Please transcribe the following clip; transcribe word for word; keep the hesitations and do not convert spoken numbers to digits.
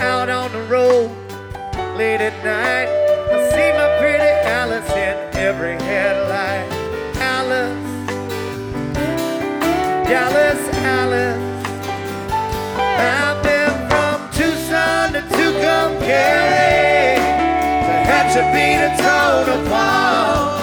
out on the road late at night. I see my pretty Alice in every headlight. Alice, Dallas, Alice. I've been from Tucson to Tucumcari to Hatchabito to Paul.